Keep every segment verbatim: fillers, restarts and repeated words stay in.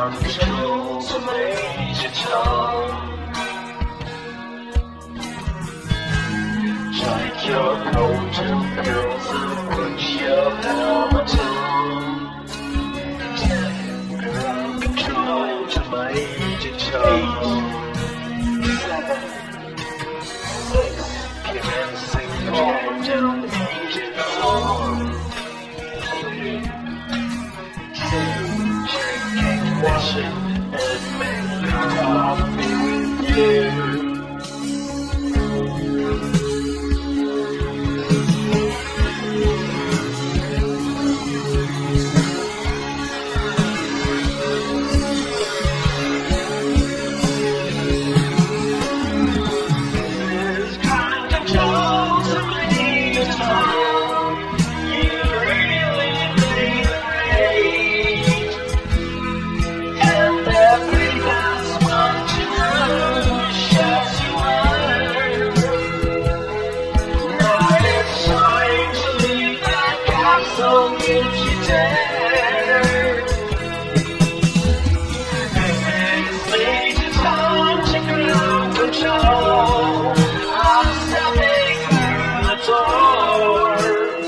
ground control to Major Tom. Take your coat and pills and put your helmet on. Take ground control to Major Tom. Commencing countdown, Major Tom. Drinking, washing, and making coffee with you. So if you dare, it's Major Tom to ground control. I'm stepping through the door,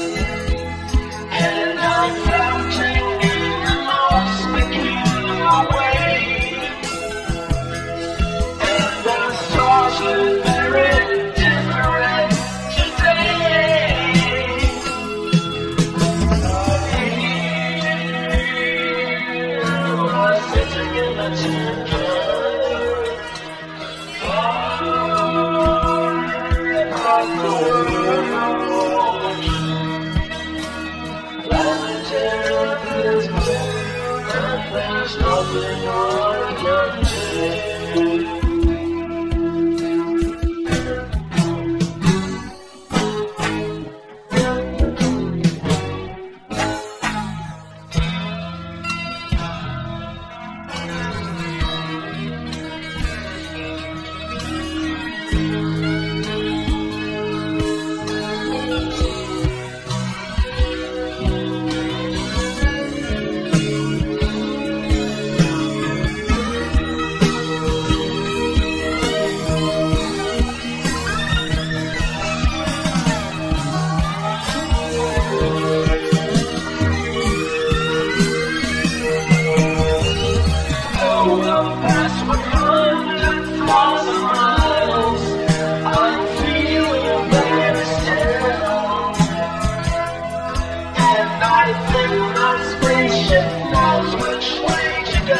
and I'm floating in the most peculiar way, and the stars are very different today. Sitting in a tinker, far above the world. Planet Earth is blue, and there's nothing I can do. Past one hundred thousand miles, I'm feeling very still, and I think my spaceship knows which way to go.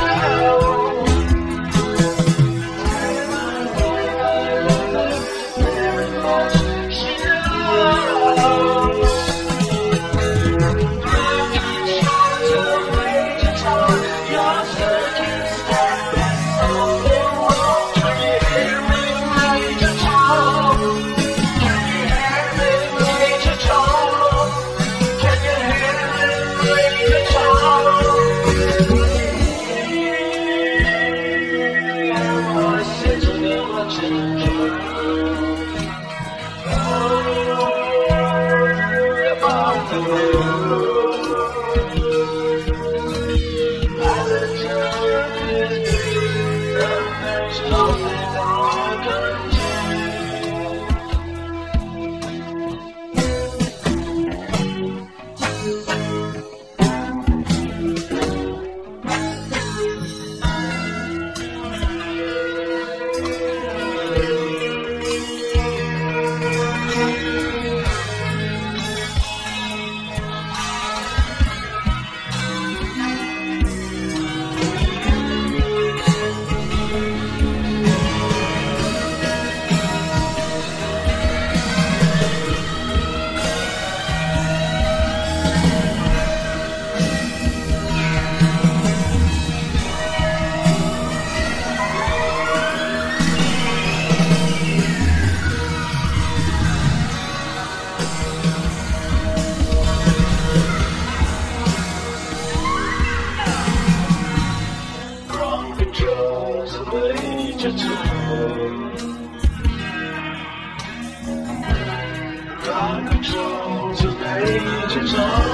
Very much she knows. Broken shores of Major Tom, you're circuit step. Something wrong, can you hear me, Major Tom? Can you hear me, Major Tom? Can you hear me, Major Tom? I'm sitting in my tinker, far above the world. Planet Earth is blue, and there's nothing I can do. Major Tom. God controls a Major Tom.